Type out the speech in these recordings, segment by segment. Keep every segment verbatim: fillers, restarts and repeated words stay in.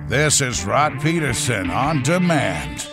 This is Rod Peterson on demand.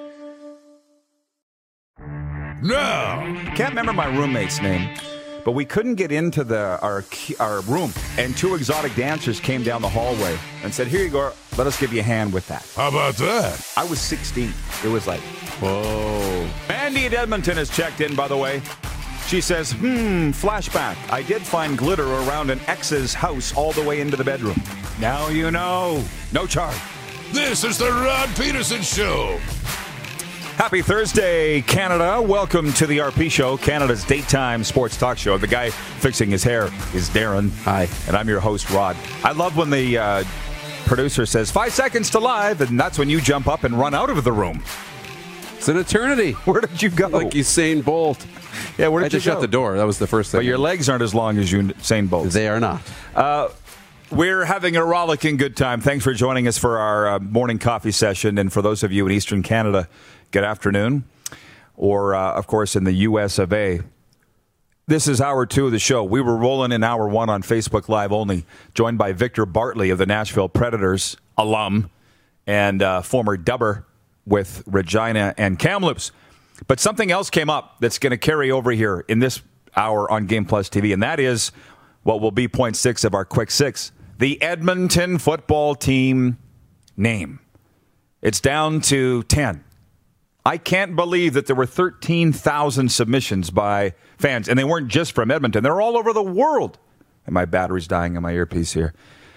No! Can't remember my roommate's name, but we couldn't get into the our our room, and two exotic dancers came down the hallway and said, "Here you go, let us give you a hand with that." How about that? I was sixteen. It was like, whoa. Mandy at Edmonton has checked in, by the way. She says, hmm, flashback. I did find glitter around an ex's house all the way into the bedroom. Now you know. No charge. This is the Rod Peterson Show. Happy Thursday, Canada. Welcome to the R P Show, Canada's daytime sports talk show. The guy fixing his hair is Darren. Hi. And I'm your host, Rod. I love when the uh, producer says, five seconds to live, and that's when you jump up and run out of the room. It's an eternity. Where did you go? Like Usain Bolt. Yeah, where did I had you to go? shut the door. That was the first thing. But your legs aren't as long as Usain Bolt's. They are not. Uh, we're having a rollicking good time. Thanks for joining us for our uh, morning coffee session. And for those of you in Eastern Canada, good afternoon. Or, uh, of course, in the U S of A. This is hour two of the show. We were rolling in hour one on Facebook Live only, joined by Victor Bartley of the Nashville Predators, alum, and uh, former dubber with Regina and Kamloops. But something else came up that's going to carry over here in this hour on Game Plus T V, and that is what will be point six of our quick six, the Edmonton football team name. It's down to ten. I can't believe that there were thirteen thousand submissions by fans, and they weren't just from Edmonton. They're all over the world. And my battery's dying in my earpiece here.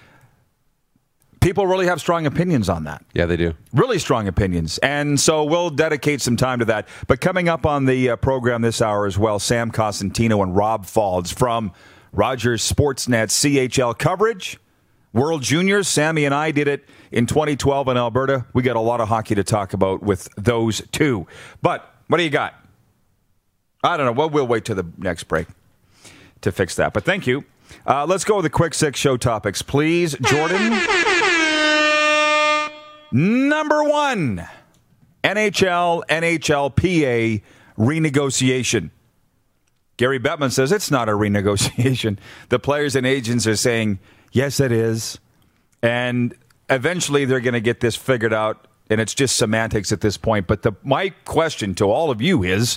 People really have strong opinions on that. Yeah, they do. Really strong opinions. And so we'll dedicate some time to that. But coming up on the uh, program this hour as well, Sam Cosentino and Rob Faulds from Rogers Sportsnet C H L coverage. World Juniors, Sammy and I did it in twenty twelve in Alberta. We got a lot of hockey to talk about with those two. But what do you got? I don't know. Well, we'll wait till the next break to fix that. But thank you. Uh, let's go with the quick six show topics, please. Jordan. Number one, N H L, N H L P A renegotiation. Gary Bettman says it's not a renegotiation. The players and agents are saying, yes, it is. And eventually they're going to get this figured out, and it's just semantics at this point. But the, my question to all of you is,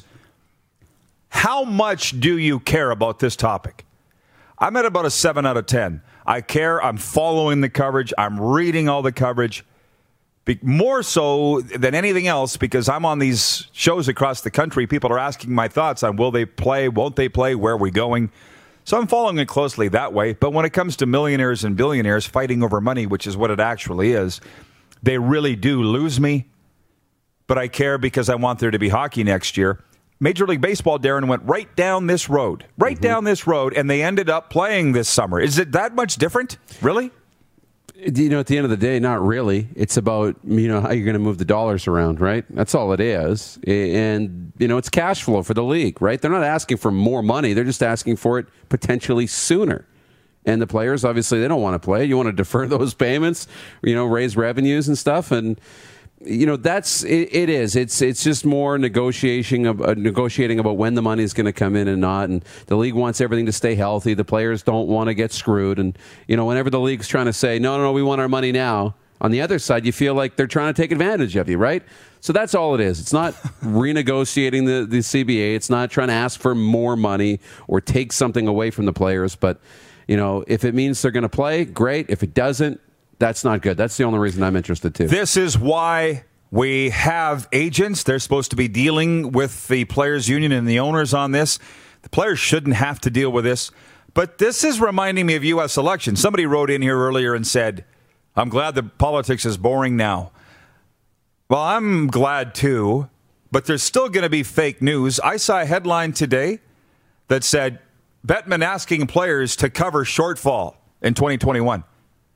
how much do you care about this topic? I'm at about a seven out of ten. I care. I'm following the coverage. I'm reading all the coverage. Be- more so than anything else, because I'm on these shows across the country. People are asking my thoughts on will they play, won't they play, where are we going? So I'm following it closely that way. But when it comes to millionaires and billionaires fighting over money, which is what it actually is, they really do lose me. But I care because I want there to be hockey next year. Major League Baseball, Darren, went right down this road, right mm-hmm. down this road, and they ended up playing this summer. Is it that much different? Really? You know, at the end of the day, not really. It's about, you know, how you're going to move the dollars around, right? That's all it is. And, you know, it's cash flow for the league, right? They're not asking for more money. They're just asking for it potentially sooner. And the players, obviously, they don't want to play. You want to defer those payments, you know, raise revenues and stuff. And, you know, that's it, it is. It's it's just more negotiating of uh, negotiating about when the money is going to come in and not. And the league wants everything to stay healthy. The players don't want to get screwed. And you know, whenever the league's trying to say no, no, no, we want our money now. On the other side, you feel like they're trying to take advantage of you, right? So that's all it is. It's not renegotiating the the C B A. It's not trying to ask for more money or take something away from the players. But you know, if it means they're going to play, great. If it doesn't, that's not good. That's the only reason I'm interested, too. This is why we have agents. They're supposed to be dealing with the players' union and the owners on this. The players shouldn't have to deal with this. But this is reminding me of U S elections. Somebody wrote in here earlier and said, I'm glad that politics is boring now. Well, I'm glad, too. But there's still going to be fake news. I saw a headline today that said, Bettman asking players to cover shortfall in twenty twenty-one.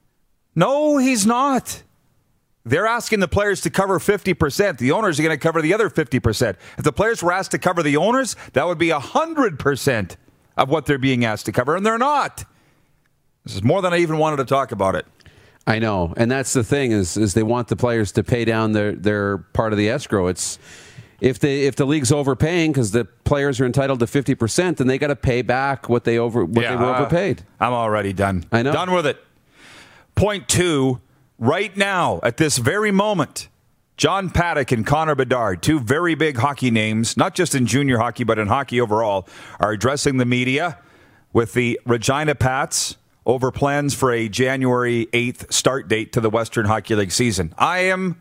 No, he's not. They're asking the players to cover fifty percent. The owners are going to cover the other fifty percent. If the players were asked to cover the owners, that would be one hundred percent of what they're being asked to cover, and they're not. This is more than I even wanted to talk about it. I know, and that's the thing is is they want the players to pay down their, their part of the escrow. It's if they if the league's overpaying because the players are entitled to fifty percent, then they got to pay back what they over what yeah, they were overpaid. Uh, I'm already done. I know. Done with it. Point two, right now, at this very moment, John Paddock and Connor Bedard, two very big hockey names, not just in junior hockey, but in hockey overall, are addressing the media with the Regina Pats over plans for a January eighth start date to the Western Hockey League season. I am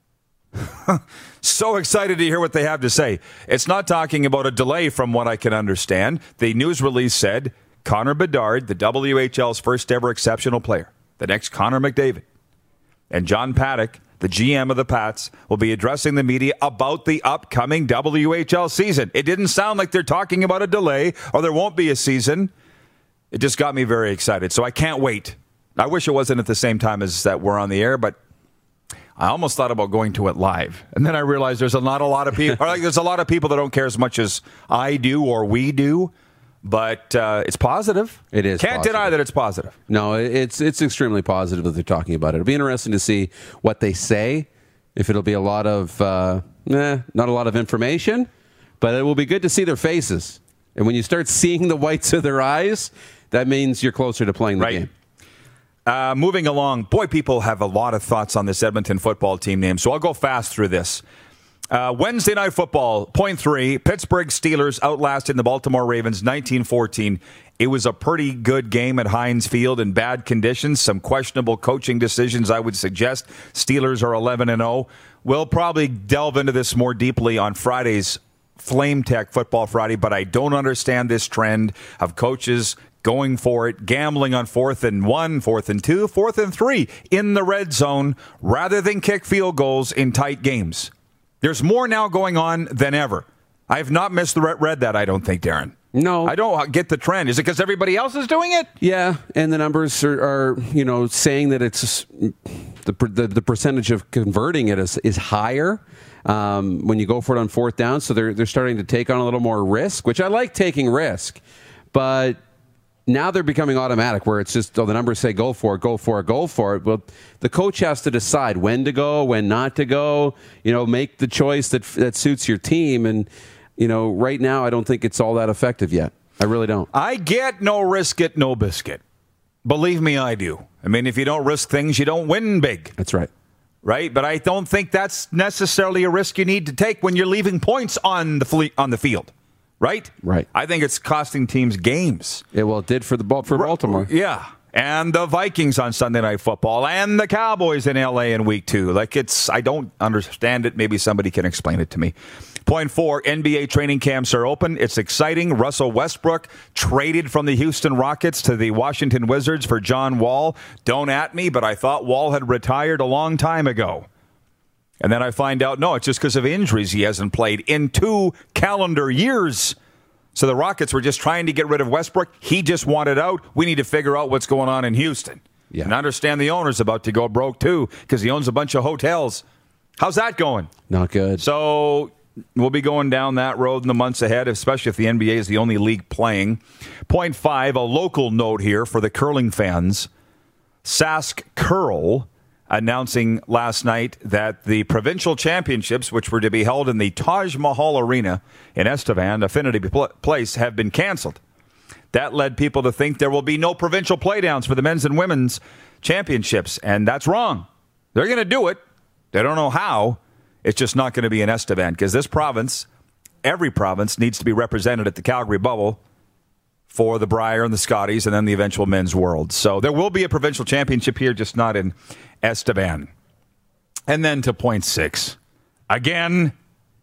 so excited to hear what they have to say. It's not talking about a delay from what I can understand. The news release said Connor Bedard, the W H L's first ever exceptional player, the next Connor McDavid, and John Paddock, the G M of the Pats, will be addressing the media about the upcoming W H L season. It didn't sound like they're talking about a delay or there won't be a season. It just got me very excited, so I can't wait. I wish it wasn't at the same time as that we're on the air, but I almost thought about going to it live. And then I realized there's not a lot of people, or like there's a lot of people that don't care as much as I do or we do. But uh, it's positive. It is. Can't positive. deny that it's positive. No, it's it's extremely positive that they're talking about it. It'll be interesting to see what they say. If it'll be a lot of, uh, eh, not a lot of information, but it will be good to see their faces. And when you start seeing the whites of their eyes, that means you're closer to playing the right. game. Uh, moving along, boy, people have a lot of thoughts on this Edmonton football team name, so I'll go fast through this. Uh, Wednesday Night Football, point three, Pittsburgh Steelers outlasted the Baltimore Ravens nineteen fourteen. It was a pretty good game at Heinz Field in bad conditions, some questionable coaching decisions, I would suggest. Steelers are eleven and oh. We'll probably delve into this more deeply on Friday's Flame Tech Football Friday, but I don't understand this trend of coaches going for it, gambling on fourth and one, fourth and two, fourth and three in the red zone rather than kick field goals in tight games. There's more now going on than ever. I have not missed the read that, I don't think, Darren. No. I don't get the trend. Is it because everybody else is doing it? Yeah, and the numbers are, are you know, saying that it's the the, the percentage of converting it is, is higher um, when you go for it on fourth down. So they're they're starting to take on a little more risk, which I like taking risk, but now they're becoming automatic where it's just, oh, the numbers say go for it, go for it, go for it. Well, the coach has to decide when to go, when not to go, you know, make the choice that that suits your team. And, you know, right now I don't think it's all that effective yet. I really don't. I get no risk it, no biscuit. Believe me, I do. I mean, if you don't risk things, you don't win big. That's right. Right? But I don't think that's necessarily a risk you need to take when you're leaving points on the fle- on the field. Right? Right. I think it's costing teams games. Yeah, well, it did for the for Baltimore. Yeah. And the Vikings on Sunday Night Football and the Cowboys in L A in week two. Like, it's, I don't understand it. Maybe somebody can explain it to me. Point four, N B A training camps are open. It's exciting. Russell Westbrook traded from the Houston Rockets to the Washington Wizards for John Wall. Don't at me, but I thought Wall had retired a long time ago. And then I find out, no, it's just because of injuries he hasn't played in two calendar years. So the Rockets were just trying to get rid of Westbrook. He just wanted out. We need to figure out what's going on in Houston. Yeah. And I understand the owner's about to go broke, too, because he owns a bunch of hotels. How's that going? Not good. So we'll be going down that road in the months ahead, especially if the N B A is the only league playing. Point five, a local note here for the curling fans. Sask Curl announcing last night that the provincial championships, which were to be held in the Taj Mahal Arena in Estevan, Affinity Place, have been canceled. That led people to think there will be no provincial playdowns for the men's and women's championships, and that's wrong. They're going to do it. They don't know how. It's just not going to be in Estevan, because this province, every province, needs to be represented at the Calgary Bubble for the Brier and the Scotties and then the eventual men's world. So there will be a provincial championship here, just not in Estevan. And then to point six. Again,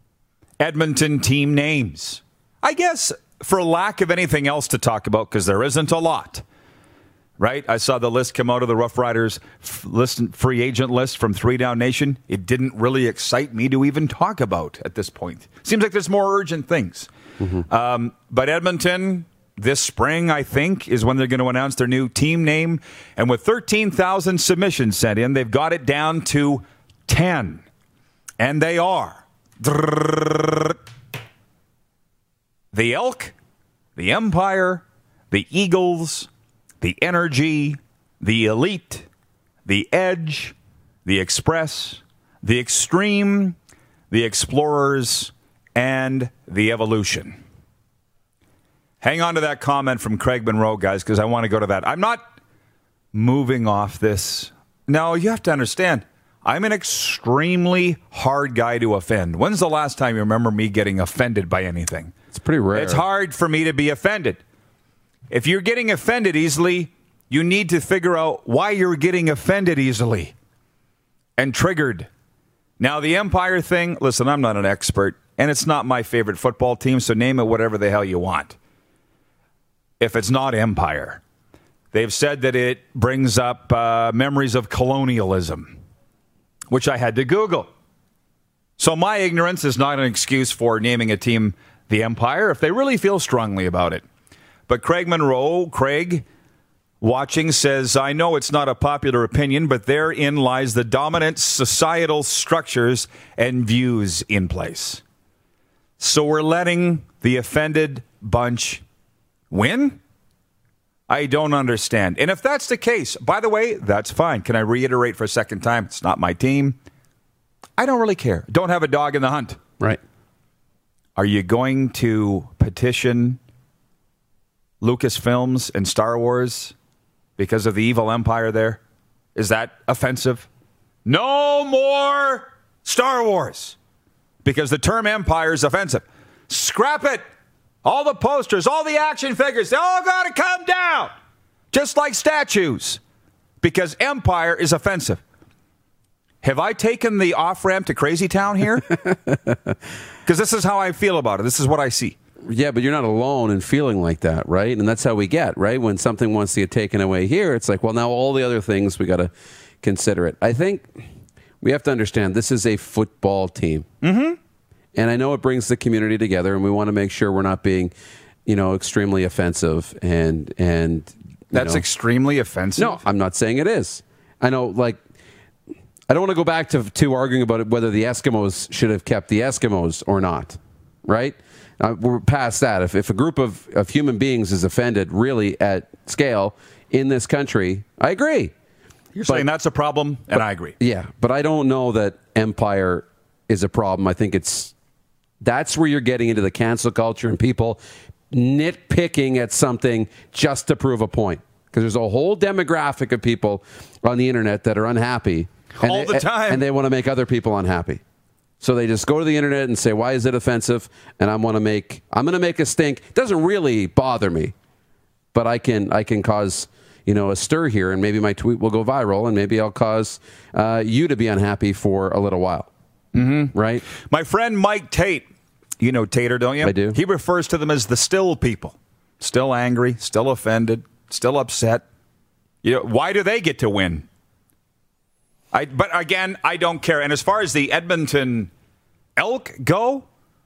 Edmonton team names. I guess for lack of anything else to talk about, because there isn't a lot, right? I saw the list come out of the Rough Riders f- list, free agent list from Three Down Nation. It didn't really excite me to even talk about at this point. Seems like there's more urgent things. Mm-hmm. Um, but Edmonton, this spring, I think, is when they're going to announce their new team name. And with thirteen thousand submissions sent in, they've got it down to ten. And they are the Elk, the Empire, the Eagles, the Energy, the Elite, the Edge, the Express, the Extreme, the Explorers, and the Evolution. Hang on to that comment from Craig Monroe, guys, because I want to go to that. I'm not moving off this No, you have to understand. I'm an extremely hard guy to offend. When's the last time you remember me getting offended by anything? It's pretty rare. It's hard for me to be offended. If you're getting offended easily, you need to figure out why you're getting offended easily and triggered. Now, the Empire thing, listen, I'm not an expert, and it's not my favorite football team, so name it whatever the hell you want. If it's not Empire. They've said that it brings up uh, memories of colonialism, which I had to Google. So my ignorance is not an excuse for naming a team the Empire if they really feel strongly about it. But Craig Monroe, Craig, watching, says, I know it's not a popular opinion, but therein lies the dominant societal structures and views in place. So we're letting the offended bunch win? I don't understand. And if that's the case, by the way, that's fine. Can I reiterate for a second time? It's not my team. I don't really care. Don't have a dog in the hunt. Right. Are you going to petition Lucasfilms and Star Wars because of the evil empire there? Is that offensive? No more Star Wars because the term empire is offensive. Scrap it. All the posters, all the action figures, they all got to come down. Just like statues. Because empire is offensive. Have I taken the off-ramp to Crazy Town here? Because this is how I feel about it. This is what I see. Yeah, but you're not alone in feeling like that, right? And that's how we get, right? When something wants to get taken away here, it's like, well, now all the other things, we got to consider it. I think we have to understand this is a football team. Mm-hmm. And I know it brings the community together, and we want to make sure we're not being, you know, extremely offensive. And and That's know. extremely offensive? No, I'm not saying it is. I know, like, I don't want to go back to, to arguing about it, whether the Eskimos should have kept the Eskimos or not, right? Uh, we're past that. If, if a group of, of human beings is offended really at scale in this country, I agree. You're but, saying that's a problem, and but, I agree. Yeah, but I don't know that empire is a problem. I think it's that's where you're getting into the cancel culture and people nitpicking at something just to prove a point. Because there's a whole demographic of people on the internet that are unhappy. And All they, the time. And they want to make other people unhappy. So they just go to the internet and say, why is it offensive? And I want to make, I'm going to make a stink. It doesn't really bother me, but I can, I can cause, you know, a stir here, and maybe my tweet will go viral, and maybe I'll cause uh, you to be unhappy for a little while. Mm-hmm. Right? My friend Mike Tate, you know Tater, don't you? I do. He refers to them as the still people. Still angry, still offended, still upset. You know, why do they get to win? I, but again, I don't care. And as far as the Edmonton Elk go,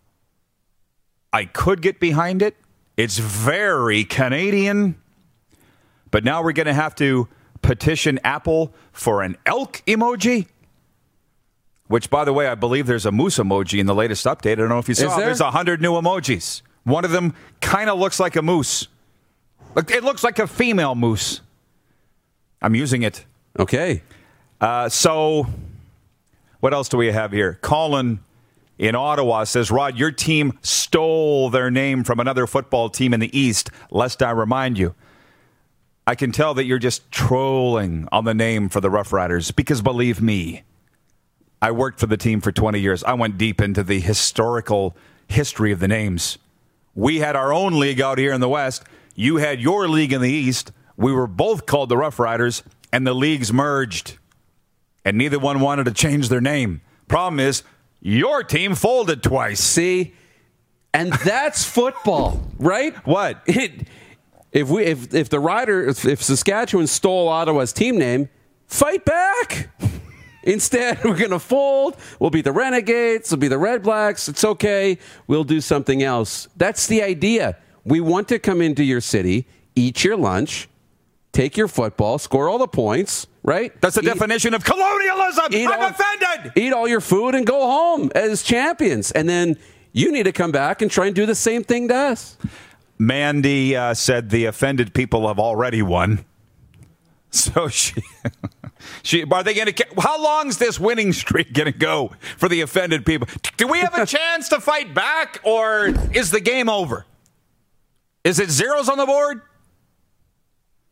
I could get behind it. It's very Canadian. But now we're going to have to petition Apple for an elk emoji. Which, by the way, I believe there's a moose emoji in the latest update. I don't know if you saw. there? There's a hundred new emojis. One of them kind of looks like a moose. It looks like a female moose. I'm using it. Okay. Uh, so, what else do we have here? Colin in Ottawa says, Rod, your team stole their name from another football team in the East, lest I remind you. I can tell that you're just trolling on the name for the Rough Riders, because believe me, I worked for the team for twenty years. I went deep into the historical history of the names. We had our own league out here in the West. You had your league in the East. We were both called the Rough Riders, and the leagues merged. And neither one wanted to change their name. Problem is, your team folded twice. See? And that's football, right? What? It, if we if if the Rider if, if Saskatchewan stole Ottawa's team name, fight back. Instead, we're going to fold. We'll be the Renegades. We'll be the Red Blacks. It's okay. We'll do something else. That's the idea. We want to come into your city, eat your lunch, take your football, score all the points, right? That's the eat, definition of colonialism. I'm all, offended. Eat all your food and go home as champions. And then you need to come back and try and do the same thing to us. Mandy uh, said the offended people have already won. So she, she are they going to? How long is this winning streak going to go for the offended people? Do we have a chance to fight back, or is the game over? Is it zeros on the board?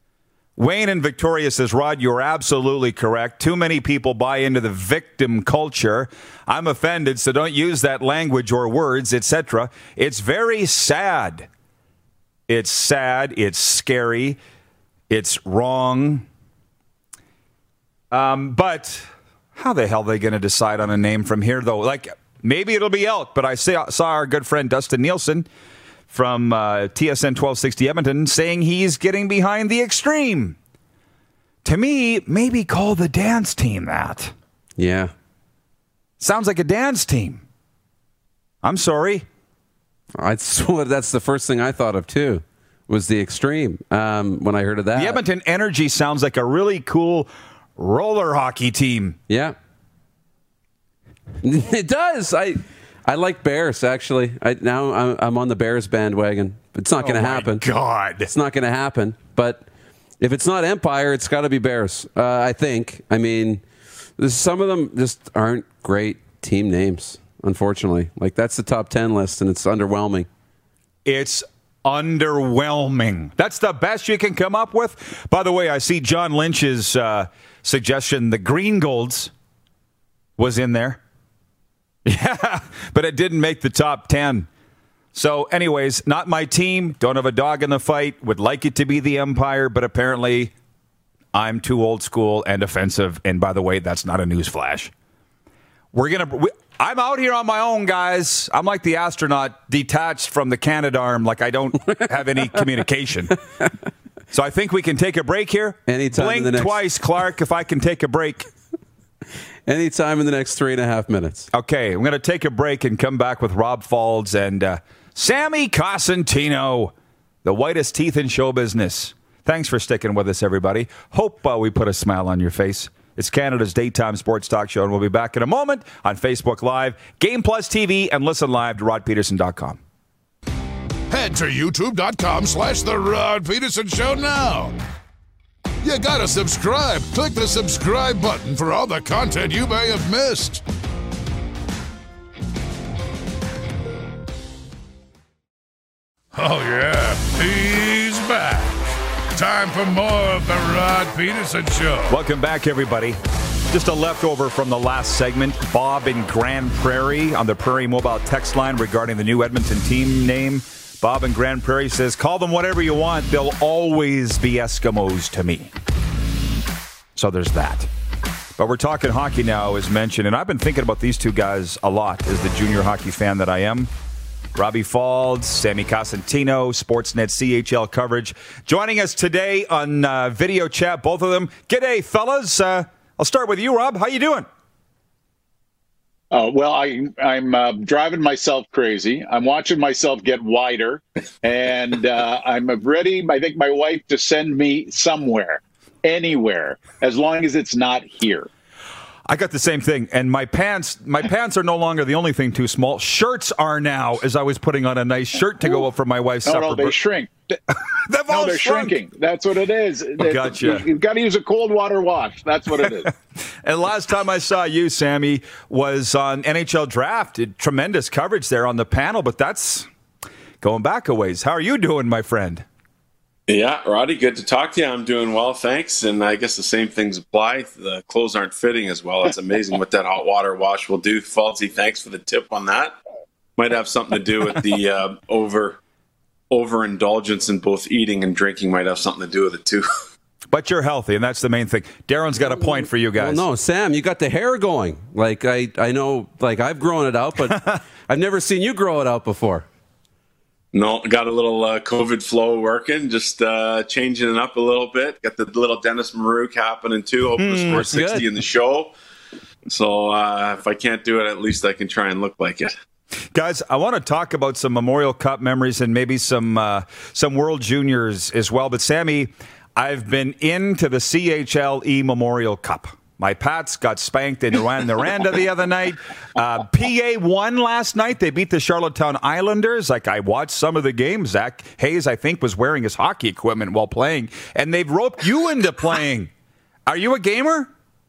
Wayne in Victoria says, Rod, you're absolutely correct. Too many people buy into the victim culture. I'm offended, so don't use that language or words, et cetera. It's very sad. It's sad. It's scary. It's wrong. Um, but how the hell are they going to decide on a name from here, though? Like, maybe it'll be Elk, but I saw, saw our good friend Dustin Nielsen from uh, T S N twelve sixty Edmonton saying he's getting behind the Extreme. To me, maybe call the dance team that. Yeah. Sounds like a dance team. I'm sorry. I swear that's the first thing I thought of, too, was the Extreme um, when I heard of that. The Edmonton Energy sounds like a really cool roller hockey team. Yeah. It does. I I like Bears, actually. I, now I'm, I'm on the Bears bandwagon. It's not going to oh happen. God. It's not going to happen. But if it's not Empire, it's got to be Bears, uh, I think. I mean, some of them just aren't great team names, unfortunately. Like, that's the top ten list, and it's underwhelming. It's underwhelming. That's the best you can come up with. By the way, I see John Lynch's uh, suggestion, the Green Golds was in there. Yeah, but it didn't make the top ten. So anyways, not my team. Don't have a dog in the fight. Would like it to be the Empire, but apparently I'm too old school and offensive. And by the way, that's not a news flash. We're going to... We, I'm out here on my own, guys. I'm like the astronaut detached from the Canadarm, like I don't have any communication. So I think we can take a break here. Anytime Blink in the next... twice, Clark, if I can take a break. Anytime in the next three and a half minutes. Okay, I'm going to take a break and come back with Rob Faulds and uh, Sammy Cosentino, the whitest teeth in show business. Thanks for sticking with us, everybody. Hope uh, we put a smile on your face. It's Canada's daytime sports talk show, and we'll be back in a moment on Facebook Live, Game Plus T V, and listen live to rod peterson dot com. Head to youtube.com slash The Rod Peterson Show now. You gotta subscribe. Click the subscribe button for all the content you may have missed. Oh, yeah, he's back. Time for more of The Rod Peterson Show. Welcome back, everybody. Just a leftover from the last segment. Bob in Grand Prairie on the Prairie Mobile text line regarding the new Edmonton team name. Bob in Grand Prairie says, call them whatever you want. They'll always be Eskimos to me. So there's that. But we're talking hockey now, as mentioned. And I've been thinking about these two guys a lot as the junior hockey fan that I am. Robbie Faulds, Sammy Cosentino, Sportsnet C H L coverage. Joining us today on uh, video chat, both of them. G'day, fellas. Uh, I'll start with you, Rob. How you doing? Uh, well, I, I'm uh, driving myself crazy. I'm watching myself get wider, and uh, I'm ready, I think, my wife to send me somewhere, anywhere, as long as it's not here. I got the same thing, and my pants my pants are no longer the only thing too small. Shirts are now, as I was putting on a nice shirt to go out for my wife's no, supper. No, they shrink. They've no, all they're shrunk. shrinking. That's what it is. Gotcha. You've got to use a cold water wash. That's what it is. And last time I saw you, Sammy, was on N H L Draft. Tremendous coverage there on the panel, but that's going back a ways. How are you doing, my friend? Yeah, Roddy, good to talk to you. I'm doing well, thanks. And I guess the same things apply. The clothes aren't fitting as well. It's amazing what that hot water wash will do. Falsey, thanks for the tip on that. Might have something to do with the uh, over overindulgence in both eating and drinking. Might have something to do with it too. But you're healthy, and that's the main thing. Darren's got a point for you guys. Well, no, Sam, you got the hair going. Like I, I know, like I've grown it out, but I've never seen you grow it out before. No, got a little uh, COVID flow working, just uh, changing it up a little bit. Got the little Dennis Marouk happening too. Hoping to score sixty good in the show. So uh, if I can't do it, at least I can try and look like it. Guys, I want to talk about some Memorial Cup memories and maybe some uh, some World Juniors as well. But Sammy, I've been into the C H L E Memorial Cup. My Pats got spanked in Rwanda the other night. Uh, P A won last night. They beat the Charlottetown Islanders. Like, I watched some of the games. Zach Hayes, I think, was wearing his hockey equipment while playing. And they've roped you into playing. Are you a gamer?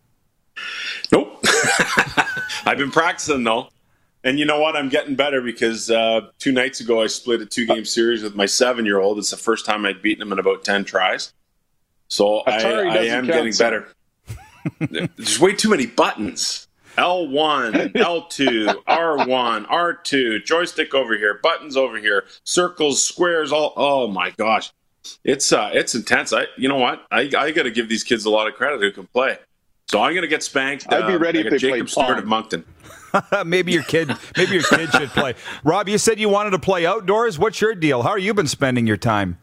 Nope. I've been practicing, though. And you know what? I'm getting better because uh, two nights ago I split a two-game series with my seven-year-old. It's the first time I'd beaten him in about ten tries. So I, Atari I doesn't am count, getting sir. better. There's way too many buttons. L one, L two, R one, R two, joystick over here, buttons over here, circles, squares, all. Oh my gosh, it's uh, it's intense. I, you know what? I, I got to give these kids a lot of credit who can play. So I'm going to get spanked. I'd be ready uh, if like they Jacob played Stewart Pong. of Moncton. maybe your kid, maybe your kid should play. Rob, you said you wanted to play outdoors. What's your deal? How are you been spending your time?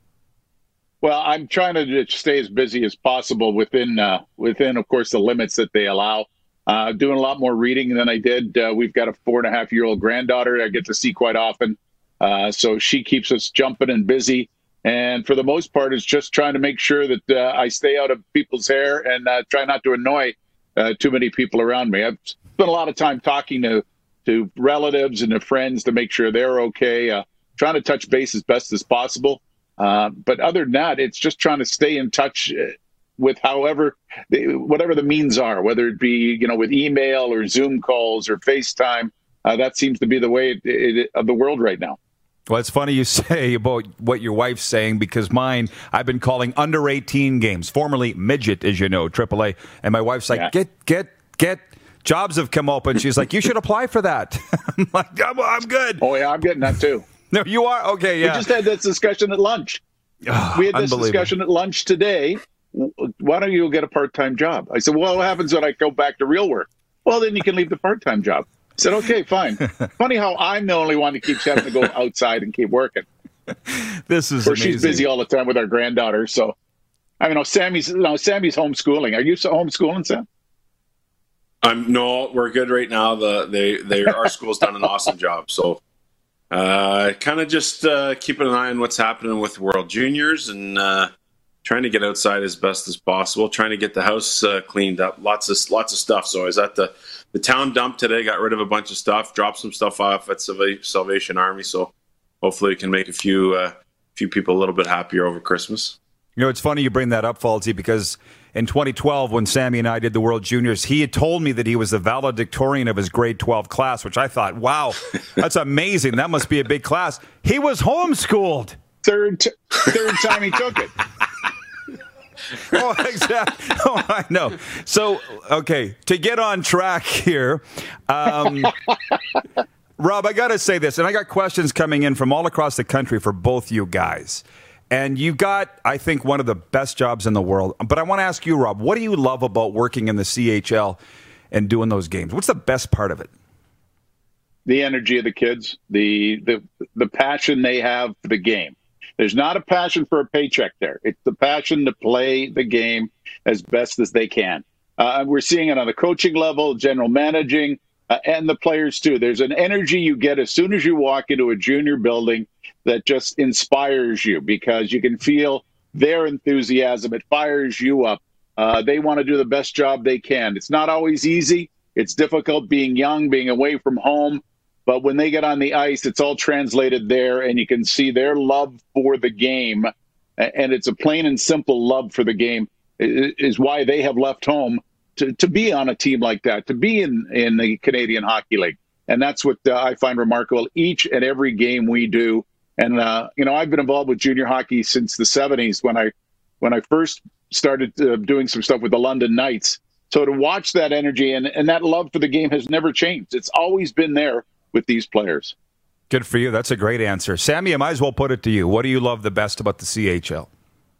Well, I'm trying to stay as busy as possible within, uh, within, of course, the limits that they allow. Uh, doing a lot more reading than I did. Uh, we've got a four and a half year old granddaughter I get to see quite often. Uh, so she keeps us jumping and busy. And for the most part, it's just trying to make sure that uh, I stay out of people's hair and uh, try not to annoy uh, too many people around me. I've spent a lot of time talking to, to relatives and to friends to make sure they're okay, uh, trying to touch base as best as possible. Uh, but other than that, it's just trying to stay in touch with however, whatever the means are, whether it be, you know, with email or Zoom calls or FaceTime. Uh, that seems to be the way it, it, of the world right now. Well, it's funny you say about what your wife's saying, because mine, I've been calling under eighteen games, formerly midget, as you know, triple A. And my wife's like, Yeah. get, get, get. Jobs have come open. She's like, you should apply for that. I'm like, I'm, I'm good. Oh, yeah, I'm getting that too. No, you are? Okay, yeah. We just had this discussion at lunch. Oh, we had this unbelievable. discussion at lunch today. Why don't you get a part-time job? I said, well, what happens when I go back to real work? Well, then you can leave the part-time job. I said, okay, fine. Funny how I'm the only one that keeps having to go outside and keep working. This is Of course, amazing. she's busy all the time with our granddaughter. So, I mean, no, Sammy's, no, Sammy's homeschooling. Are you homeschooling, Sam? I'm no, we're good right now. The they they our school's done an awesome job. So, uh, kind of just uh, keeping an eye on what's happening with World Juniors and uh, trying to get outside as best as possible. Trying to get the house uh, cleaned up. Lots of lots of stuff. So I was at the the town dump today. Got rid of a bunch of stuff. Dropped some stuff off at Salva- Salvation Army. So hopefully, we can make a few uh, few people a little bit happier over Christmas. You know, it's funny you bring that up, Falsey, because in twenty twelve, when Sammy and I did the World Juniors, he had told me that he was the valedictorian of his grade twelve class, which I thought, wow, that's amazing. That must be a big class. He was homeschooled. Third, t- third time he took it. Oh, exactly. Oh, I know. So, okay, to get on track here, um, Rob, I got to say this, and I got questions coming in from all across the country for both you guys. And you got, I think, one of the best jobs in the world. But I want to ask you, Rob, what do you love about working in the C H L and doing those games? What's the best part of it? The energy of the kids, the the the passion they have for the game. There's not a passion for a paycheck there. It's the passion to play the game as best as they can. Uh, we're seeing it on the coaching level, general managing, uh, and the players too. There's an energy you get as soon as you walk into a junior building that just inspires you because you can feel their enthusiasm. It fires you up. Uh, they want to do the best job they can. It's not always easy. It's difficult being young, being away from home. But when they get on the ice, it's all translated there, and you can see their love for the game. And it's a plain and simple love for the game is why they have left home to, to be on a team like that, to be in, in the Canadian Hockey League. And that's what uh, I find remarkable. Each and every game we do. And, uh, you know, I've been involved with junior hockey since the seventies when I when I first started uh, doing some stuff with the London Knights. So to watch that energy and, and that love for the game has never changed. It's always been there with these players. Good for you. That's a great answer. Sammy, I might as well put it to you. What do you love the best about the C H L?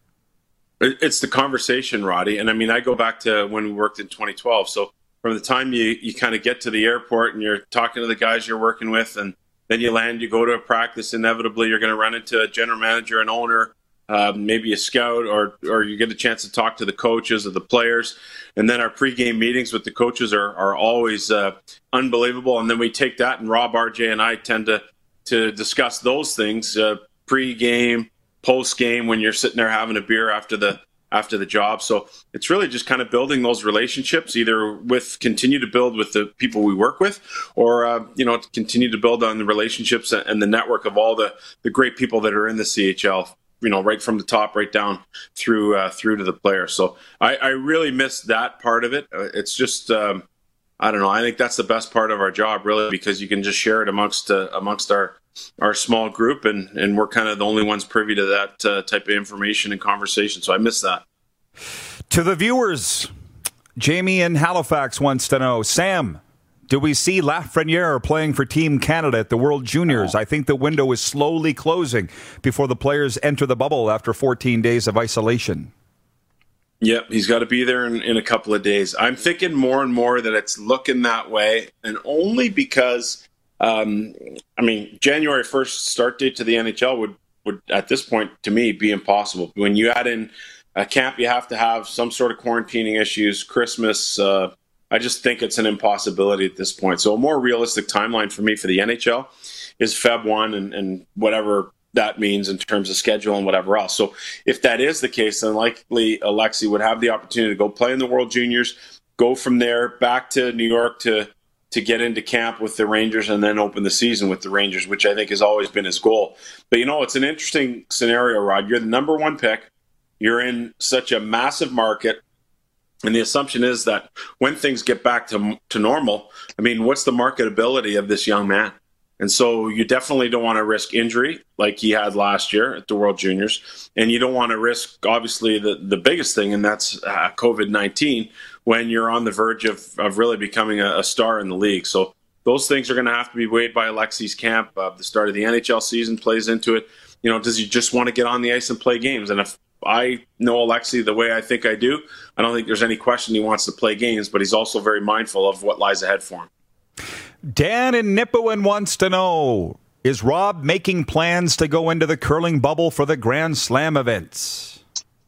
It's the conversation, Roddy. And I mean, I go back to when we worked in twenty twelve. So from the time you, you kind of get to the airport and you're talking to the guys you're working with, and then you land, you go to a practice, inevitably you're going to run into a general manager, an owner, uh, maybe a scout, or or you get a chance to talk to the coaches or the players. And then our pregame meetings with the coaches are, are always uh, unbelievable. And then we take that, and Rob, R J, and I tend to, to discuss those things, uh, pregame, post-game, when you're sitting there having a beer after the after the job. So it's really just kind of building those relationships, either with continue to build with the people we work with, or uh, you know, continue to build on the relationships and the network of all the, the great people that are in the C H L. You know, right from the top, right down through uh, through to the player. So I, I really miss that part of it. It's just um, I don't know. I think that's the best part of our job, really, because you can just share it amongst uh, amongst our our small group, and, and we're kind of the only ones privy to that uh, type of information and conversation. So I miss that. To the viewers, Jamie in Halifax wants to know, Sam, do we see Lafreniere playing for Team Canada at the World Juniors? I think the window is slowly closing before the players enter the bubble after fourteen days of isolation. Yep, he's got to be there in, in a couple of days. I'm thinking more and more that it's looking that way, and only because, um, I mean, January first start date to the N H L would, would, at this point, to me, be impossible. When you add in a camp, you have to have some sort of quarantining issues, Christmas. Uh, I just think it's an impossibility at this point. So a more realistic timeline for me for the N H L is February first and, and whatever that means in terms of schedule and whatever else. So if that is the case, then likely Alexei would have the opportunity to go play in the World Juniors, go from there back to New York to to get into camp with the Rangers and then open the season with the Rangers, which I think has always been his goal. But, you know, it's an interesting scenario, Rod. You're the number one pick. You're in such a massive market. And the assumption is that when things get back to to normal, I mean, what's the marketability of this young man? And so you definitely don't want to risk injury like he had last year at the World Juniors. And you don't want to risk, obviously, the, the biggest thing, and that's uh, COVID nineteen, when you're on the verge of, of really becoming a, a star in the league. So those things are going to have to be weighed by Alexei's camp. Uh, the start of the N H L season plays into it. You know, does he just want to get on the ice and play games? And if I know Alexei the way I think I do, I don't think there's any question he wants to play games, but he's also very mindful of what lies ahead for him. Dan in Nipawin wants to know, is Rob making plans to go into the curling bubble for the Grand Slam events?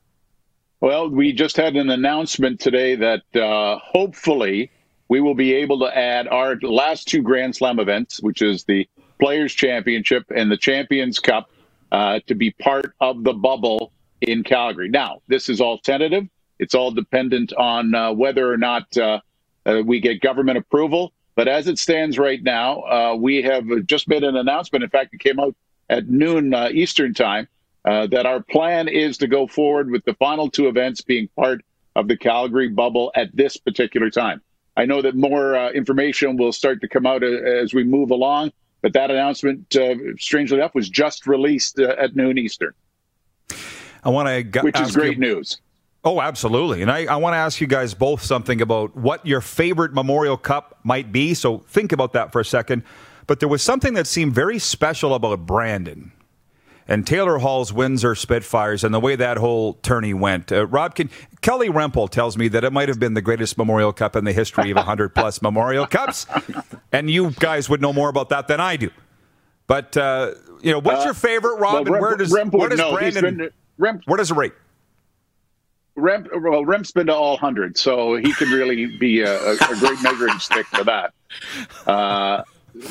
Well, we just had an announcement today that uh, hopefully we will be able to add our last two Grand Slam events, which is the Players' Championship and the Champions Cup, uh, to be part of the bubble in Calgary. Now, this is all tentative. It's all dependent on uh, whether or not uh, uh, we get government approval. But as it stands right now, uh, we have just made an announcement. In fact, it came out at noon uh, Eastern time uh, that our plan is to go forward with the final two events being part of the Calgary bubble at this particular time. I know that more uh, information will start to come out as we move along, but that announcement, uh, strangely enough, was just released uh, at noon Eastern. I want to, which is great you- news. Oh, absolutely. And I, I want to ask you guys both something about what your favorite Memorial Cup might be. So think about that for a second. But there was something that seemed very special about Brandon and Taylor Hall's Windsor Spitfires and the way that whole tourney went. Uh, Rob, can, Kelly Rempel tells me that it might have been the greatest Memorial Cup in the history of one hundred plus Memorial Cups. And you guys would know more about that than I do. But, uh, you know, what's uh, your favorite, Rob? Well, and Remp- where does, Rempel, where does no, Brandon, been, Remp- where does it rate? Rem, well, Rem's been to all hundred, so he could really be a, a great measuring stick for that. Uh,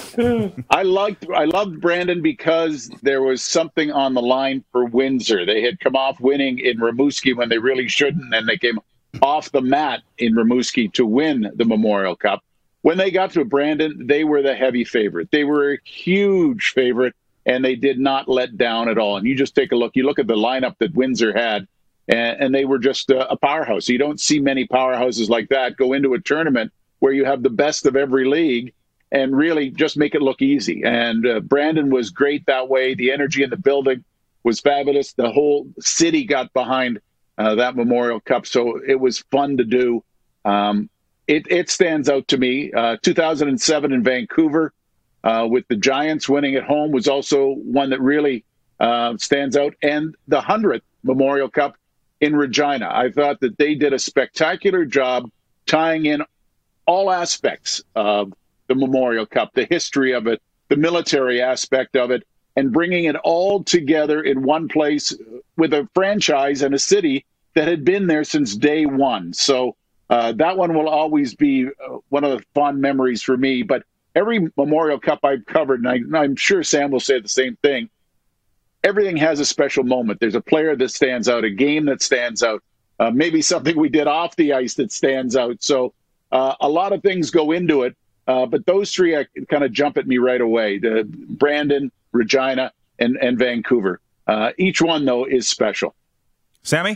I liked, I loved Brandon because there was something on the line for Windsor. They had come off winning in Rimouski when they really shouldn't, and they came off the mat in Rimouski to win the Memorial Cup. When they got to Brandon, they were the heavy favorite. They were a huge favorite, and they did not let down at all. And you just take a look. You look at the lineup that Windsor had, and, and they were just a, a powerhouse. You don't see many powerhouses like that go into a tournament where you have the best of every league and really just make it look easy. And uh, Brandon was great that way. The energy in the building was fabulous. The whole city got behind uh, that Memorial Cup, so it was fun to do. Um, it, it stands out to me. Uh, two thousand seven in Vancouver uh, with the Giants winning at home was also one that really uh, stands out. And the hundredth Memorial Cup in Regina. I thought that they did a spectacular job tying in all aspects of the Memorial Cup, the history of it, the military aspect of it, and bringing it all together in one place with a franchise and a city that had been there since day one. So uh, that one will always be uh, one of the fond memories for me. But every Memorial Cup I've covered, and I, I'm sure Sam will say the same thing, everything has a special moment. There's a player that stands out, a game that stands out, uh, maybe something we did off the ice that stands out. So uh, a lot of things go into it, uh, but those three uh, kind of jump at me right away. The Brandon, Regina, and, and Vancouver. Uh, each one, though, is special. Sammy?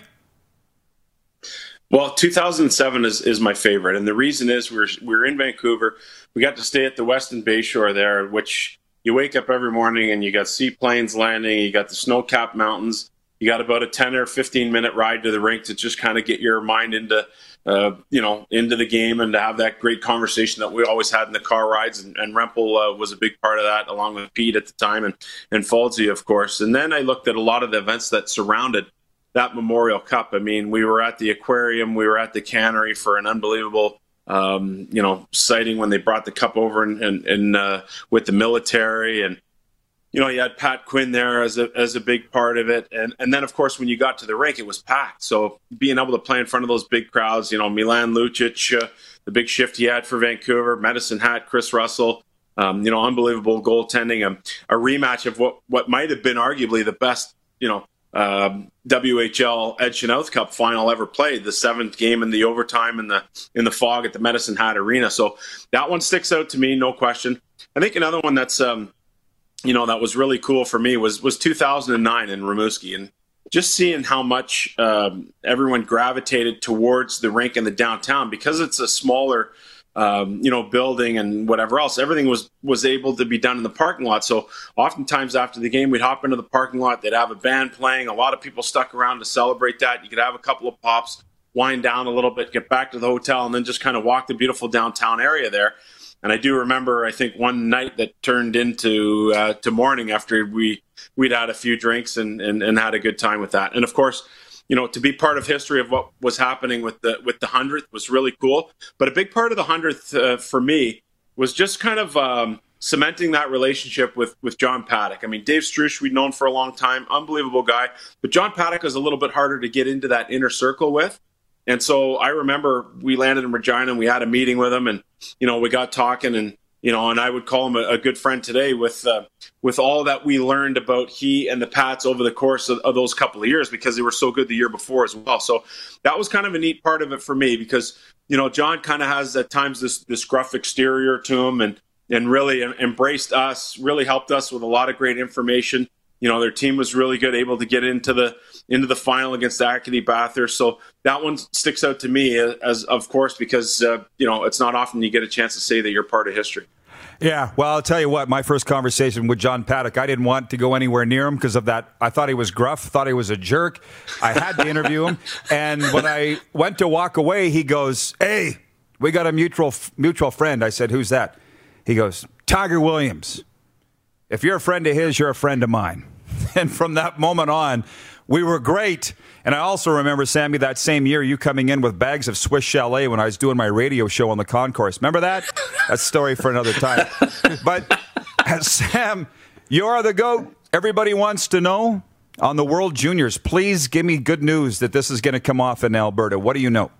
Well, two thousand seven is, is my favorite, and the reason is we're, we're in Vancouver. We got to stay at the Westin Bayshore there, which... You wake up every morning and you got seaplanes landing, you got the snow-capped mountains, You got about a ten or fifteen minute ride to the rink to just kind of get your mind into, uh, you know, into the game and to have that great conversation that we always had in the car rides. And, and Rempel uh, was a big part of that, along with Pete at the time and, and Falsey, of course. And then I looked at a lot of the events that surrounded that Memorial Cup. I mean, we were at the aquarium, we were at the cannery for an unbelievable, um, you know, sighting when they brought the cup over and, and, and uh, with the military. And, you know, you had Pat Quinn there as a as a big part of it. And and then, of course, when you got to the rink, it was packed. So being able to play in front of those big crowds, you know, Milan Lucic, uh, the big shift he had for Vancouver, Medicine Hat, Chris Russell, um, you know, unbelievable goaltending, a, a rematch of what, what might have been arguably the best, you know, um, W H L Ed Chynoweth Cup final ever played, the seventh game in the overtime in the in the fog at the Medicine Hat Arena. So that one sticks out to me, no question. I think another one that's, um, you know, that was really cool for me was was two thousand nine in Rimouski, and just seeing how much um, everyone gravitated towards the rink in the downtown because it's a smaller Um, you know, building and whatever else. Everything was was able to be done in the parking lot. So oftentimes after the game, we'd hop into the parking lot. They'd have a band playing. A lot of people stuck around to celebrate that. You could have a couple of pops, wind down a little bit, get back to the hotel, and then just kind of walk the beautiful downtown area there. And I do remember, I think, one night that turned into uh, to morning after we we'd had a few drinks and, and and had a good time with that. And of course, you know, to be part of history of what was happening with the with the hundredth was really cool. But a big part of the hundredth uh, for me was just kind of um, cementing that relationship with with John Paddock. I mean, Dave Strush we'd known for a long time, unbelievable guy. But John Paddock was a little bit harder to get into that inner circle with. And so I remember we landed in Regina and we had a meeting with him, and you know, we got talking, and you know, and I would call him a, a good friend today with uh, with all that we learned about he and the Pats over the course of, of those couple of years, because they were so good the year before as well. So that was kind of a neat part of it for me, because you know, John kind of has at times this this gruff exterior to him, and and really embraced us, really helped us with a lot of great information. You know, their team was really good, able to get into the into the final against Acadie Bathurst. So that one sticks out to me, as of course, because uh, you know, it's not often you get a chance to say that you're part of history. Yeah, well, I'll tell you what, my first conversation with John Paddock, I didn't want to go anywhere near him because of that. I thought he was gruff, thought he was a jerk. I had to interview him. And when I went to walk away, he goes, "Hey, we got a mutual mutual friend." I said, "Who's that?" He goes, "Tiger Williams. If you're a friend of his, you're a friend of mine." And from that moment on, we were great. And I also remember, Sammy, that same year, you coming in with bags of Swiss Chalet when I was doing my radio show on the concourse. Remember that? That's a story for another time. But, Sam, you're the GOAT. Everybody wants to know on the World Juniors. Please give me good news that this is going to come off in Alberta. What do you know?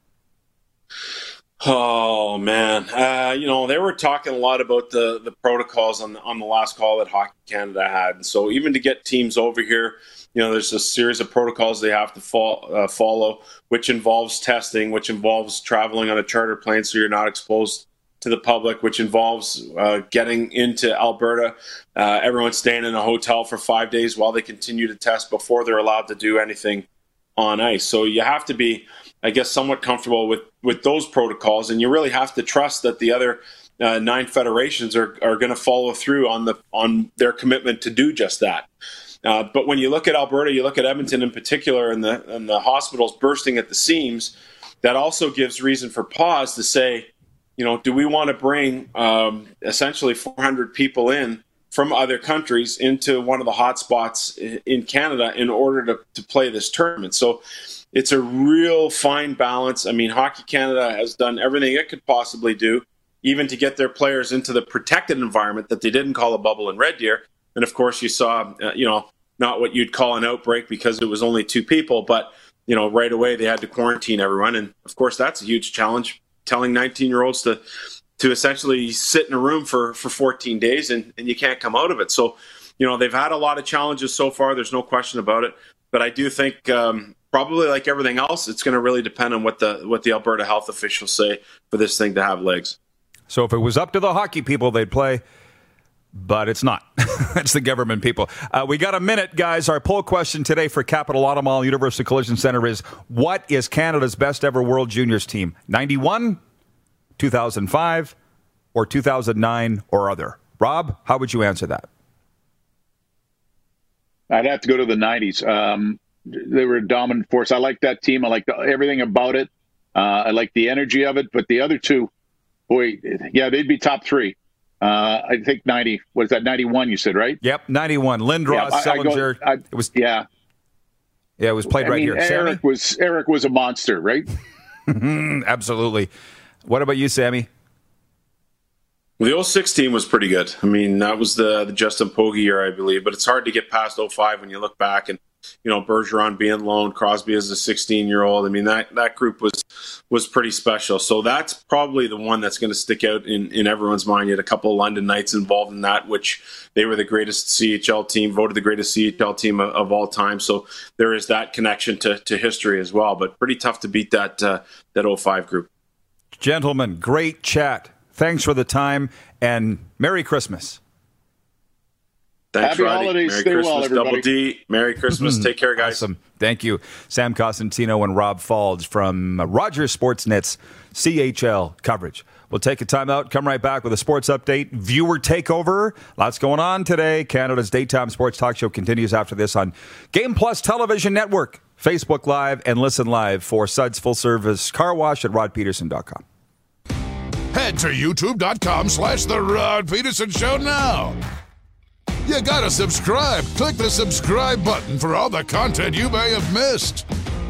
Oh, man. Uh, you know, they were talking a lot about the, the protocols on the, on the last call that Hockey Canada had. And so even to get teams over here, you know, there's a series of protocols they have to fo- uh, follow, which involves testing, which involves traveling on a charter plane so you're not exposed to the public, which involves uh, getting into Alberta. Uh, everyone's staying in a hotel for five days while they continue to test before they're allowed to do anything on ice. So you have to be, I guess, somewhat comfortable with, with those protocols, and you really have to trust that the other uh, nine federations are, are going to follow through on the on their commitment to do just that. Uh, but when you look at Alberta, you look at Edmonton in particular, and the and the hospitals bursting at the seams, that also gives reason for pause to say, you know, do we want to bring um, essentially four hundred people in from other countries into one of the hot spots in Canada in order to, to play this tournament? So it's a real fine balance. I mean, Hockey Canada has done everything it could possibly do, even to get their players into the protected environment that they didn't call a bubble in Red Deer. And of course, you saw, uh, you know, not what you'd call an outbreak because it was only two people, but, you know, right away they had to quarantine everyone. And of course, that's a huge challenge, telling nineteen-year-olds to to essentially sit in a room for, for fourteen days and, and you can't come out of it. So, you know, they've had a lot of challenges so far. There's no question about it. But I do think um, probably like everything else, it's going to really depend on what the what the Alberta health officials say for this thing to have legs. So if it was up to the hockey people, they'd play. But it's not. It's the government people. Uh, we got a minute, guys. Our poll question today for Capital Auto Mall Universal Collision Center is, what is Canada's best ever World Juniors team? ninety-one, two thousand five, or two thousand nine, or other? Rob, how would you answer that? I'd have to go to the nineties. Um, they were a dominant force. I like that team. I like the, everything about it. Uh, I like the energy of it. But the other two, boy, yeah, they'd be top three. Uh, I think ninety. What is that? ninety-one? You said, right? Yep, ninety-one. Lindros, yeah, I, Sellinger. I go, I, it was yeah, yeah. It was played I right mean, here. Eric Sammy? was Eric was a monster, right? Absolutely. What about you, Sammy? The oh six team was pretty good. I mean, that was the, the Justin Pogge year, I believe. But it's hard to get past oh five when you look back and, you know, Bergeron being loaned, Crosby as a sixteen-year-old. I mean, that, that group was was pretty special. So that's probably the one that's going to stick out in, in everyone's mind. You had a couple of London Knights involved in that, which they were the greatest C H L team, voted the greatest C H L team of, of all time. So there is that connection to, to history as well. But pretty tough to beat that uh, that oh five group. Gentlemen, great chat. Thanks for the time, and Merry Christmas. Thanks, Happy Roddy. holidays. Merry Stay Christmas, well, everybody. Double D. Merry Christmas. Take care, guys. Awesome. Thank you. Sam Cosentino and Rob Falls from Rogers Sportsnet's C H L coverage. We'll take a timeout, come right back with a sports update, viewer takeover. Lots going on today. Canada's daytime sports talk show continues after this on Game Plus Television Network, Facebook Live, and listen live for Suds Full Service Car Wash at rod peterson dot com. Head to youtube.com slash The Rod Peterson Show now. You gotta subscribe. Click the subscribe button for all the content you may have missed.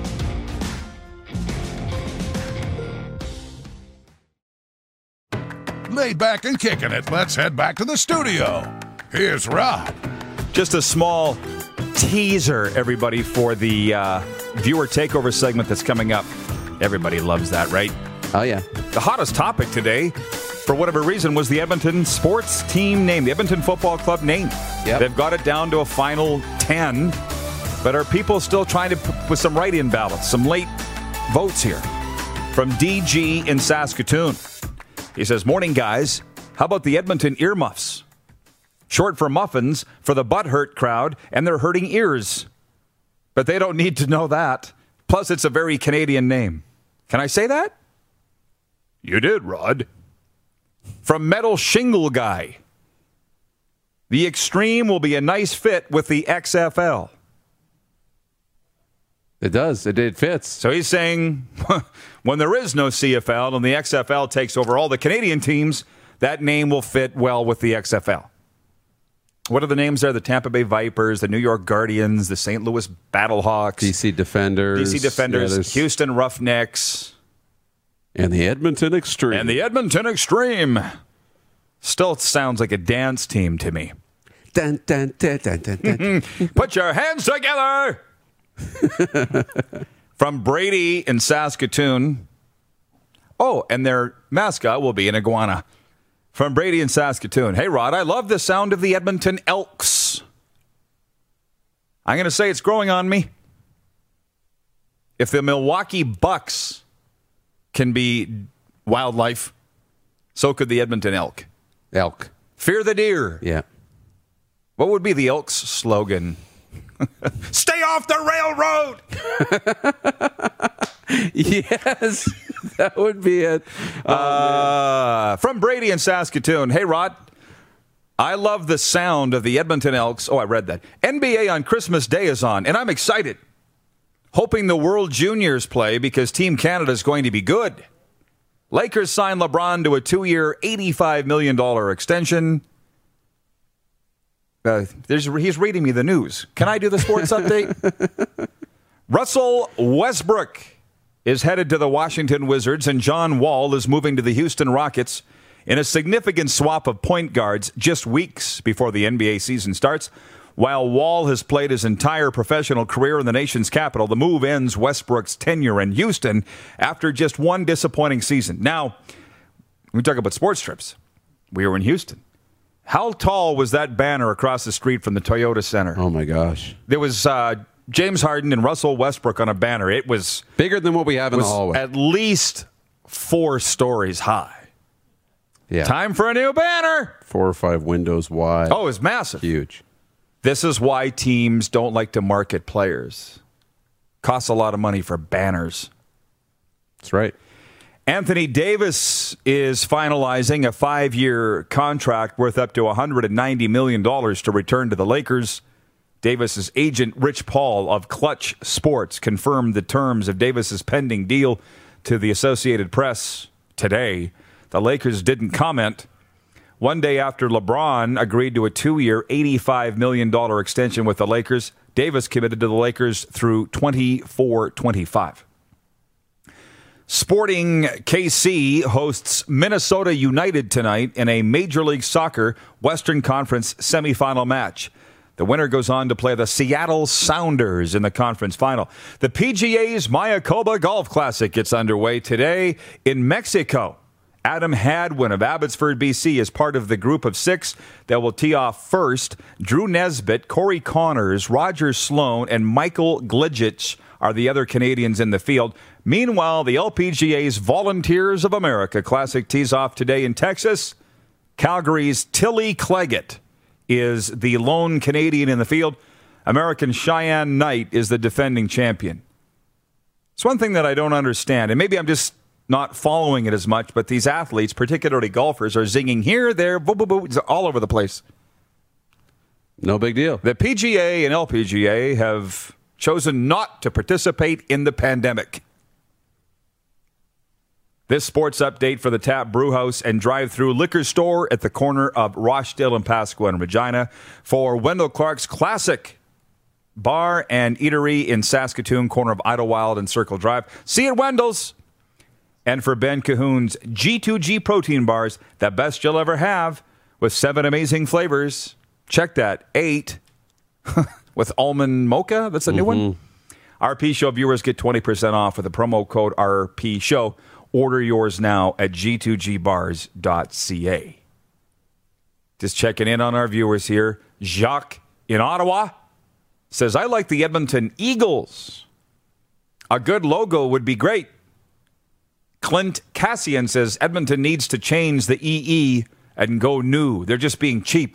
Laid back and kicking it, let's head back to the studio. Here's Rod. Just a small teaser, everybody, for the uh, viewer takeover segment that's coming up. Everybody loves that, right? Oh, yeah. The hottest topic today, for whatever reason, was the Edmonton sports team name, the Edmonton Football Club name. Yep. They've got it down to a final ten, but are people still trying to put with some write-in ballots, some late votes here? From D G in Saskatoon. He says, morning, guys. How about the Edmonton Earmuffs? Short for muffins for the butthurt crowd, and they're hurting ears. But they don't need to know that. Plus, it's a very Canadian name. Can I say that? You did, Rod. From Metal Shingle Guy. The Extreme will be a nice fit with the X F L. It does. It, it fits. So he's saying when there is no C F L and the X F L takes over all the Canadian teams, that name will fit well with the X F L. What are the names there? The Tampa Bay Vipers, the New York Guardians, the Saint Louis Battlehawks, D C Defenders. D C Defenders, yeah, Houston Roughnecks. And the Edmonton Extreme. And the Edmonton Extreme. Still sounds like a dance team to me. Dun, dun, dun, dun, dun, dun. Put your hands together! From Brady in Saskatoon. Oh, and their mascot will be an iguana. From Brady in Saskatoon. Hey, Rod, I love the sound of the Edmonton Elks. I'm going to say it's growing on me. If the Milwaukee Bucks can be wildlife, so could the Edmonton Elk. Elk. Fear the deer. Yeah. What would be the Elks' slogan? Stay off the railroad! Yes, that would be it. Oh, uh, from Brady in Saskatoon. Hey, Rod. I love the sound of the Edmonton Elks. Oh, I read that. N B A on Christmas Day is on, and I'm excited. Hoping the World Juniors play because Team Canada is going to be good. Lakers signed LeBron to a two-year, eighty-five million dollars extension. Uh, there's, he's reading me the news. Can I do the sports update? Russell Westbrook is headed to the Washington Wizards, and John Wall is moving to the Houston Rockets in a significant swap of point guards just weeks before the N B A season starts. While Wall has played his entire professional career in the nation's capital, the move ends Westbrook's tenure in Houston after just one disappointing season. Now, we talk about sports trips. We were in Houston. How tall was that banner across the street from the Toyota Center? Oh, my gosh. There was uh, James Harden and Russell Westbrook on a banner. It was bigger than what we have in the hallway. At least four stories high. Yeah. Time for a new banner. Four or five windows wide. Oh, it's massive. Huge. This is why teams don't like to market players. Costs a lot of money for banners. That's right. Anthony Davis is finalizing a five-year contract worth up to one hundred ninety million dollars to return to the Lakers. Davis's agent, Rich Paul of Clutch Sports, confirmed the terms of Davis's pending deal to the Associated Press today. The Lakers didn't comment. One day after LeBron agreed to a two-year, eighty-five million dollars extension with the Lakers, Davis committed to the Lakers through twenty-four twenty-five. Sporting K C hosts Minnesota United tonight in a Major League Soccer Western Conference semifinal match. The winner goes on to play the Seattle Sounders in the conference final. The P G A's Mayakoba Golf Classic gets underway today in Mexico. Adam Hadwin of Abbotsford, B C is part of the group of six that will tee off first. Drew Nesbitt, Corey Connors, Roger Sloan, and Michael Glijich are the other Canadians in the field. Meanwhile, the L P G A's Volunteers of America Classic tees off today in Texas. Calgary's Tilly Cleggett is the lone Canadian in the field. American Cheyenne Knight is the defending champion. It's one thing that I don't understand, and maybe I'm just not following it as much, but these athletes, particularly golfers, are zinging here, there, boo, boo, boo, all over the place. No big deal. The P G A and L P G A have chosen not to participate in the pandemic. This sports update for the Tap Brewhouse and drive-through liquor store at the corner of Rochdale and Pasqua and Regina for Wendell Clark's Classic Bar and Eatery in Saskatoon, corner of Idlewild and Circle Drive. See you at Wendell's. And for Ben Cahoon's G two G protein bars, the best you'll ever have with seven amazing flavors. Check that. Eight with almond mocha. That's a new mm-hmm. one. R P Show viewers get twenty percent off with the promo code R P Show. Order yours now at G two G bars dot C A. Just checking in on our viewers here. Jacques in Ottawa says, I like the Edmonton Eagles. A good logo would be great. Clint Cassian says, Edmonton needs to change the E E and go new. They're just being cheap.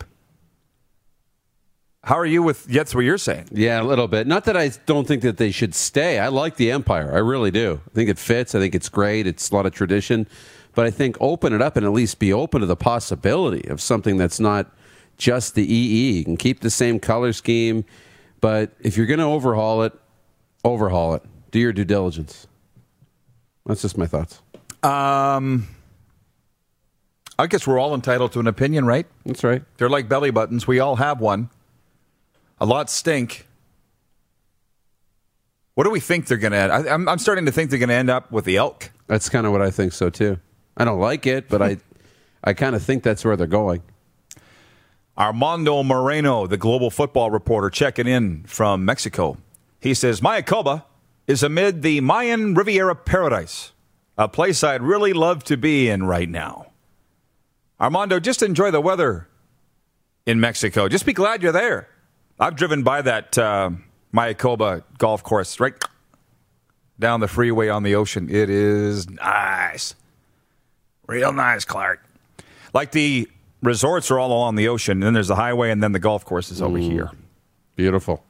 How are you with, that's what you're saying? Yeah, a little bit. Not that I don't think that they should stay. I like the Empire. I really do. I think it fits. I think it's great. It's a lot of tradition. But I think open it up and at least be open to the possibility of something that's not just the E E. You can keep the same color scheme, but if you're going to overhaul it, overhaul it. Do your due diligence. That's just my thoughts. Um, I guess we're all entitled to an opinion, right? That's right. They're like belly buttons. We all have one. A lot stink. What do we think they're going to end? I, I'm, I'm starting to think they're going to end up with the Elk. That's kind of what I think so, too. I don't like it, but I I kind of think that's where they're going. Armando Moreno, the global football reporter, checking in from Mexico. He says, Mayakoba is amid the Mayan Riviera paradise, a place I'd really love to be in right now. Armando, just enjoy the weather in Mexico. Just be glad you're there. I've driven by that uh, Mayakoba golf course right down the freeway on the ocean. It is nice. Real nice, Clark. Like the resorts are all along the ocean, and then there's the highway, and then the golf course is over mm, here. Beautiful.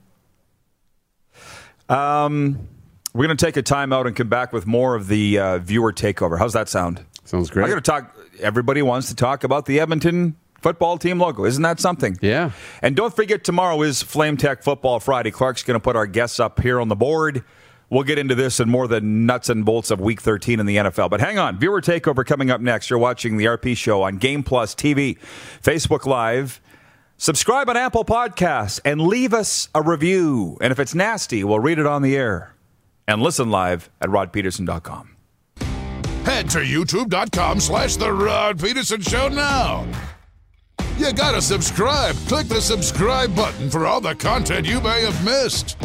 Um, we're going to take a time out and come back with more of the uh, viewer takeover. How's that sound? Sounds great. I'm going to talk. Everybody wants to talk about the Edmonton football team logo. Isn't that something? Yeah. And don't forget, tomorrow is Flame Tech Football Friday. Clark's going to put our guests up here on the board. We'll get into this and more the nuts and bolts of Week thirteen in the N F L. But hang on. Viewer Takeover coming up next. You're watching the R P Show on Game Plus T V, Facebook Live. Subscribe on Apple Podcasts and leave us a review. And if it's nasty, we'll read it on the air. And listen live at rod peterson dot com. Head to youtube.com slash The Rod Peterson Show now. You gotta subscribe. Click the subscribe button for all the content you may have missed.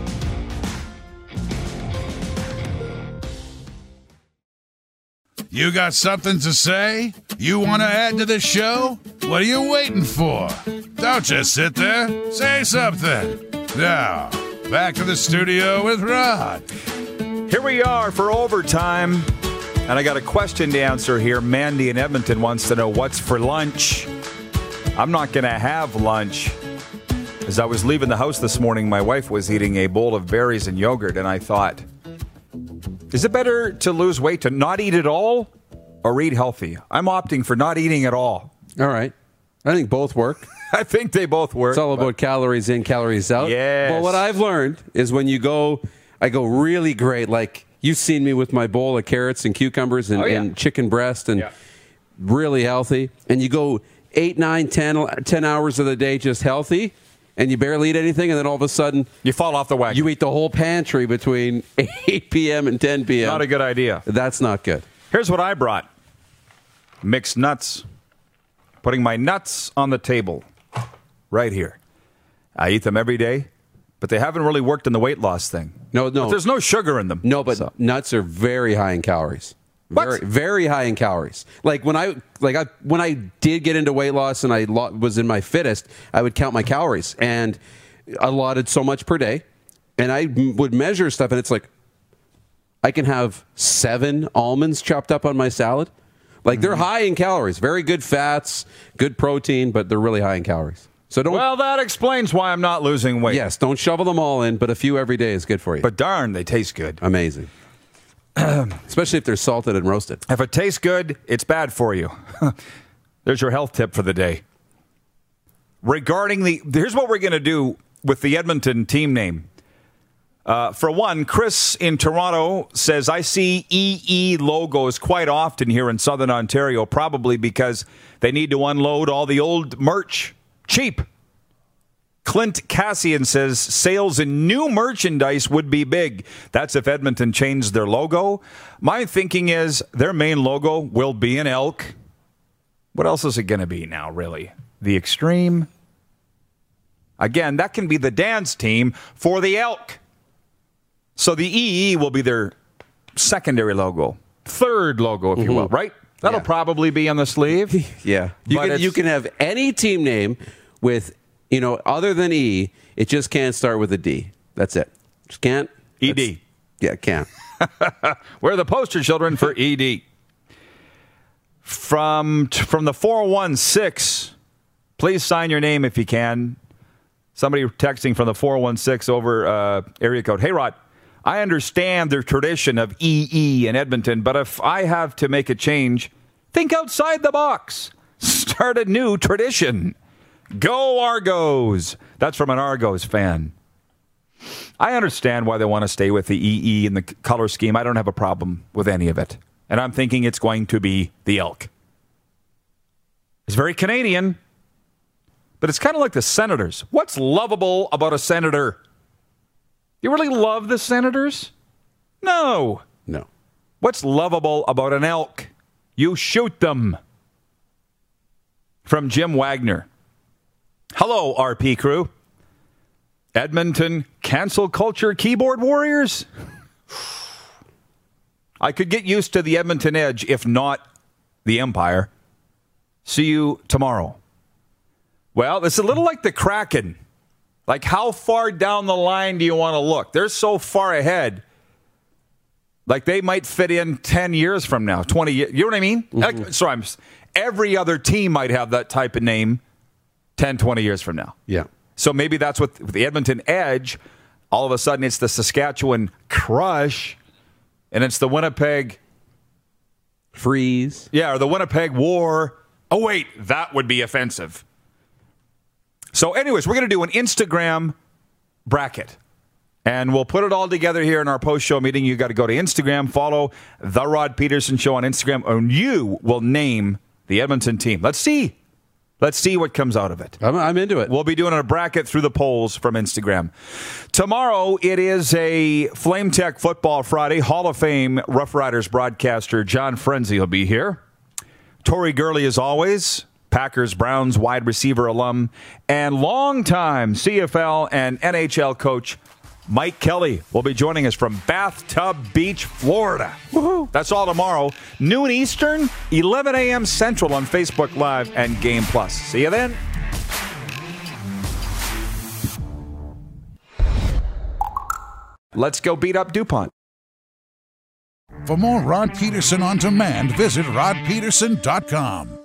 You got something to say? You want to add to the show? What are you waiting for? Don't just sit there. Say something. Now, back to the studio with Rod. Here we are for overtime. And I got a question to answer here. Mandy in Edmonton wants to know what's for lunch. I'm not going to have lunch. As I was leaving the house this morning, my wife was eating a bowl of berries and yogurt, and I thought, is it better to lose weight to not eat at all or eat healthy? I'm opting for not eating at all. All right. I think both work. I think they both work. It's all about calories in, calories out. Yes. But what I've learned is when you go, I go really great. Like you've seen me with my bowl of carrots and cucumbers and, Oh, yeah. and chicken breast and Yeah. really healthy. And you go eight, nine, ten, ten hours of the day just healthy, and you barely eat anything, and then all of a sudden You fall off the wagon. you eat the whole pantry between eight p.m. and ten p.m. Not a good idea. That's not good. Here's what I brought. Mixed nuts. Putting my nuts on the table right here. I eat them every day, but they haven't really worked in the weight loss thing. No, no. But there's no sugar in them. No, but So- nuts are very high in calories. What? Very, very high in calories. Like when I, like I, when I did get into weight loss and I lo- was in my fittest, I would count my calories and allotted so much per day, and I m- would measure stuff, and it's like I can have seven almonds chopped up on my salad. Like they're high in calories, very good fats, good protein, but they're really high in calories. So don't. Well, that explains why I'm not losing weight. yes, don't shovel them all in, but a few every day is good for you. But darn, they taste good. Amazing. Especially if they're salted and roasted. If it tastes good, it's bad for you. There's your health tip for the day. Regarding the, here's what we're going to do with the Edmonton team name. Uh, for one, Chris in Toronto says, I see E E logos quite often here in Southern Ontario, probably because they need to unload all the old merch. Cheap. Clint Cassian says sales in new merchandise would be big. That's if Edmonton changed their logo. My thinking is their main logo will be an elk. What else is it going to be now, really? The Extreme? Again, that can be the dance team for the elk. So the E E will be their secondary logo, third logo, if you will, right? That'll Yeah. probably be on the sleeve. Yeah. You But can, it's- you can have any team name with, you know, other than E, it just can't start with a D. That's it. Just can't. E D. That's- Yeah, can't. We're the poster children for E D. From from the four one six, please sign your name if you can. Somebody texting from the four one six over uh, area code. Hey, Rod, I understand the tradition of E E in Edmonton, but if I have to make a change, think outside the box. Start a new tradition. Go Argos. That's from an Argos fan. I understand why they want to stay with the E E and the color scheme. I don't have a problem with any of it. And I'm thinking it's going to be the elk. It's very Canadian, but it's kind of like the Senators. What's lovable about a senator? You really love the Senators? No. No. What's lovable about an elk? You shoot them. From Jim Wagner. Hello, R P crew. Edmonton cancel culture keyboard warriors? I could get used to the Edmonton Edge, if not the Empire. See you tomorrow. Well, it's a little like the Kraken. Like, how far down the line do you want to look? They're so far ahead. Like, they might fit in ten years from now, twenty years. You know what I mean? Mm-hmm. Like, sorry, I'm just, every other team might have that type of name ten, twenty years from now. Yeah. So maybe that's what with the Edmonton Edge, all of a sudden it's the Saskatchewan Crush, and it's the Winnipeg Freeze. Yeah, or the Winnipeg War. Oh, wait, that would be offensive. So anyways, we're going to do an Instagram bracket. And we'll put it all together here in our post-show meeting. You got to go to Instagram, follow The Rod Peterson Show on Instagram, and you will name the Edmonton team. Let's see. Let's see what comes out of it. I'm, I'm into it. We'll be doing a bracket through the polls from Instagram. Tomorrow, it is a Flame Tech Football Friday. Hall of Fame Rough Riders broadcaster John Frenzy will be here. Tori Gurley, as always, Packers, Browns wide receiver alum, and longtime C F L and N H L coach Mike Kelly will be joining us from Bathtub Beach, Florida. Woohoo! That's all tomorrow. Noon Eastern, eleven a.m. Central on Facebook Live and Game Plus. See you then. Let's go beat up DuPont. For more Rod Peterson on demand, visit rod peterson dot com.